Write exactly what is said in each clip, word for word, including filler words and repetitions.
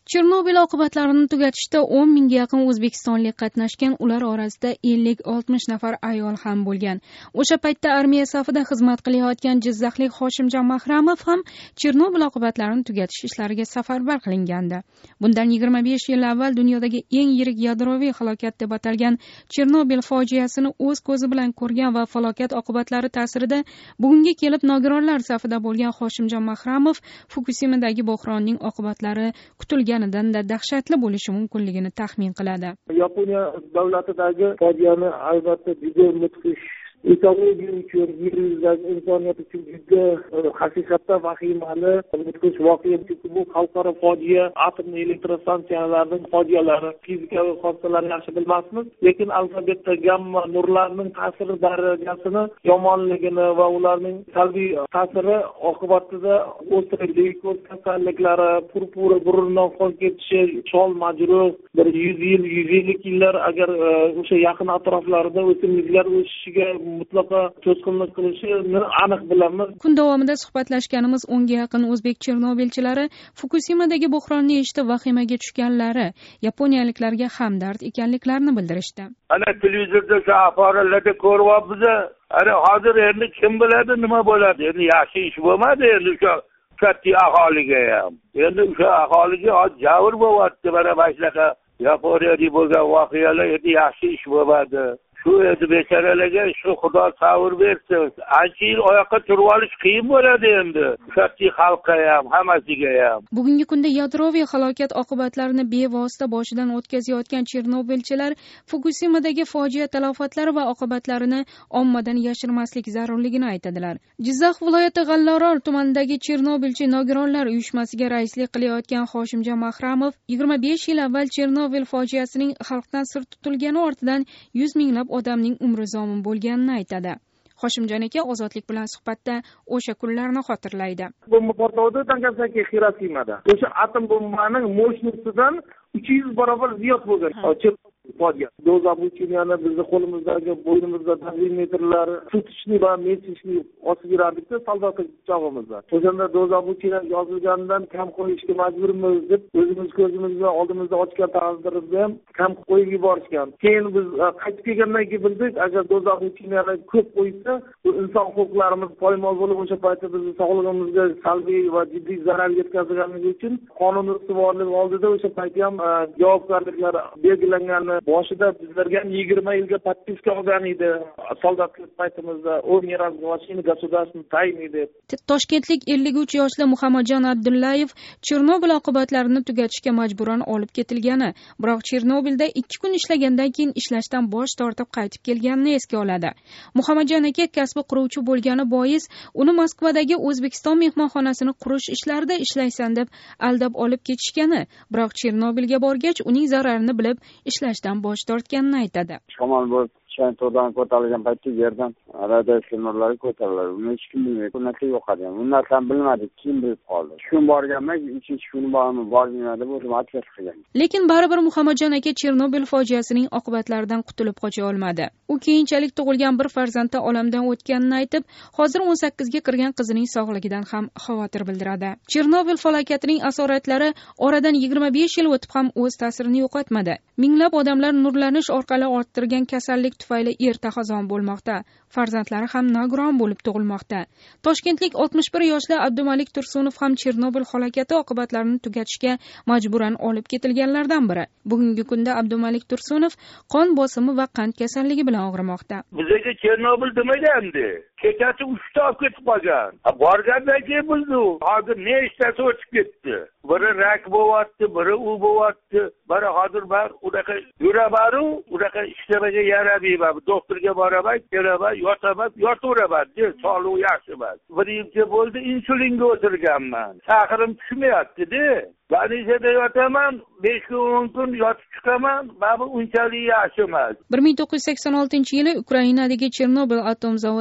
Chernobil oqibatlarini tugatishda o'n mingga yaqin o'zbekistonlik qatnashgan, ular orasida ellik oltmish nafar ayol ham bo'lgan. O'sha paytda armiya safida xizmat qilayotgan jizzaxlik Hoshimjon Mahramov ham Chernobil oqibatlarini tugatish ishlariga safarbar qilingandi. Bundan yigirma besh yil avval dunyodagi eng yirik yadroviy halokat deb atalgan Chernobil fojiasini o'z ko'zi bilan ko'rgan va falokat oqibatlari ta'sirida bugunga kelib nogironlar safida bo'lgan Hoshimjon Mahramov Fukusimadagi bo'hronning oqibatlari kutilgan da dahshatli bo'lishi mumkinligini taxmin qiladi. Yaponiya davlatidagi fojiani albatta juda mudhish, ekologiya uchun, yer yuzidagi insoniyat uchun juda haqiqatda vahimali, mudhish voqea. Chunki bu xalqaro fojia, atom elektrostansiyalarining fojialari, fizikaviy hodisalarni yaxshi bilmasmiz, lekin albatta gamma nurlarning ta'siri darajasini, yomonligini va ularning salbiy ta'siri oqibatida o'stirillik, kasalliklari, purpura burundan qon ketishi, chol majruh, bir yuz yil, yuz ellik yillar agar o'sha yaqin atroflarida o'simliklar o'sishiga mutlaqo to'sqinlik qilishini aniq bilamiz. Kun davomida suhbatlashganimiz o'nga yaqin o'zbek Chernobilchilari Fukusimadagi bo'hronni eshitib vahimaga tushganlari, yaponiyaliklarga hamdard ekanliklarini bildirishdi. Ana televizorda safarlarda ko'ryapmiz. Ana hozir endi kim biladi nima bo'ladi? Endi yaxshi ish bo'lmadi endi o'sha katta aholiga ham. Endi o'sha aholiga javr bo'lyapti, mana bashnaqa Yaponiyada bo'lgan voqealar endi yaxshi ish bo'lmadi. Shu endi bechoralarga shu Xudo sabr bersin. Ancha yil oyoqqa turib olish qiyin bo'ladi endi. Katta xalqqa ham, hammasiga ham. Bugungi kunda yadroviy halokat oqibatlarini bevosita boshidan o'tkazayotgan Chernobilchilar Fukusimadagi fojia talofatlari va oqibatlarini ommadan yashirmaslik zarurligini aytadilar. Jizzax viloyati G'allaorol tumanidagi Chernobilchi nogironlar uyushmasiga raislik qilayotgan Hoshimjon Mahramov yigirma besh yil avval Chernobil fojiasining xalqdan sir tutilgani ortidan yuz minglab odamning umri zomin bo'lganini aytadi. Hoshimjon aka ozodlik bilan suhbatda o'sha kunlarni xotirlaydi. Bomba portlovdi Nagasaki, Hirosimada. O'sha atom bombaning mощностidan uch yuz barobar ziyod bo'lgan. Fojia. Doza buchini bizni qo'limizdagi, bo'ynimizda metrlar tutishni va metishni osib yurardik-da soldat chog'imizda. O'shanda doza buchini yozilganidan kam qo'yishga majburmiz deb o'zimiz ko'zimizni oldimizda ochgan taqdirda ham kam qo'yib yuborishgan. Keyin biz qaytib kelgandan keyin bildik, agar doza buchini ko'p qo'ysa, bu inson huquqlarimiz poymol bo'lib o'sha paytda bizni sog'lig'imizga salbiy va jiddiy zarar yetkazganligi uchun qonun ustuvorligi oldida o'sha paytda ham javobgarliklar belgilangan. Boshida bizlarga yigirma yilga подписка olgan edi. Soldatlik paytimizda o'n yil mashina государственный тайный deb. Toshkentlik ellik uch yoshli Muhammadjon Abdullayev Chernobil oqibatlarini tugatishga majburan olib ketilgani, biroq Chernobilda ikki kun ishlagandan keyin ishlashdan bosh tortib qaytib kelganini esga oladi. Muhammadjon aka kasbi quruvchi bo'lgani bois, uni Moskvadagi O'zbekiston mehmonxonasini qurish ishlarida ishlaysan deb aldab olib ketishgani, biroq Chernobilga borgach uning zararini bilib ishlashdan bosh tortganini aytadi. Shamol bo'lib, to'rdan ko'tarilgan paytda yerdan radiatsiya nurlari ko'tariladi. Uni hech kim bilmaydi. Bu narsa yo'qadi. Uni narsa bilmadik, kim bilib qoldi. Shu kun borganman, ikkinchi kuni bormi, bormayman deb o'zim aytib qilgan. Lekin baribir Muhammadjon aka Chernobil fojiasining oqibatlaridan qutulib qocha olmadi. U keyinchalik tug'ilgan bir farzanddan olamdan o'tganini aytib, hozir o'n sakkizga kirgan qizining sog'ligidan ham xavotir bildiradi. Chernobil falokatining asoratlari oradan yigirma besh yil o'tib ham o'z ta'sirini yo'qotmadi. Minglab odamlar nurlanish orqali orttirgan kasallik tufayli erta xazon bo'lmoqda. Farzandlari ham nogiron bo'lib tug'ilmoqda. Toshkentlik oltmish bir yoshli Abdumalik Tursunov ham Chernobil halokati oqibatlarini tugatishga majburan olib ketilganlardan biri. Bugungi kunda Abdumalik Tursunov qon bosimi va qand kasalligi bilan og'rimoqda. Bizga Chernobil demagandi. Kechasi uchta olib ketib qolgan. Borgandan keyin bildi. Hozir ne ishtasi o'tib ketdi. Biri rak bo'lyapti, biri u bo'lyapti. Biri hozir bar unaqa yurabaru, unaqa ishlamaga yaramayman. Doktorga boraman, kelaman, yotaman, yotaveraman. Sog'lig'i yaxshi emas. Bir yilcha bo'ldi insulinga o'tirganman. Shahrim tushmayapti-da. Banishada yotaman, besh kun o'n kun yotib chiqaman, mana unchalik yaxshi emas. bir ming to'qqiz yuz sakson oltinchi yili Ukrainadagi Chernobil atom zavodida ro'y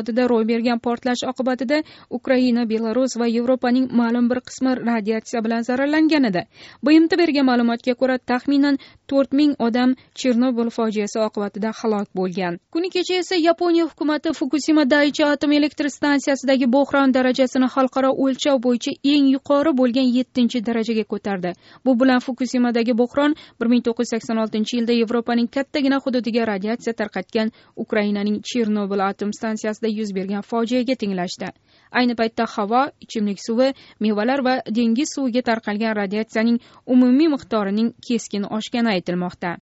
ro'y bergan portlash oqibatida Ukraina, Belarus va Yevropaning ma'lum bir qismi radiatsiya bilan zararlangan edi. B M T bergan ma'lumotga ko'ra, taxminan to'rt ming odam Chernobil fojiasi oqibatida halok bo'lgan. Kuni kecha esa Yaponiya hukumati Fukushima Daiichi atom elektr stansiyasidagi bo'hron darajasini xalqaro o'lchov bo'yicha eng yuqori bo'lgan yettinchi darajaga ko'tardi. Bu bilan Fukushimadagi bo'hron bir ming to'qqiz yuz sakson oltinchi yilda Yevropaning kattagina hududiga radiatsiya tarqatgan Ukrainaning Chernobil atom stansiyasida yuz bergan fojiaga tenglashdi. Ayni paytda havo, ichimlik suvi, mevalar va dengiz suviga tarqalgan radiatsiyaning umumiy miqdorining keskin oshgani aytilmoqda.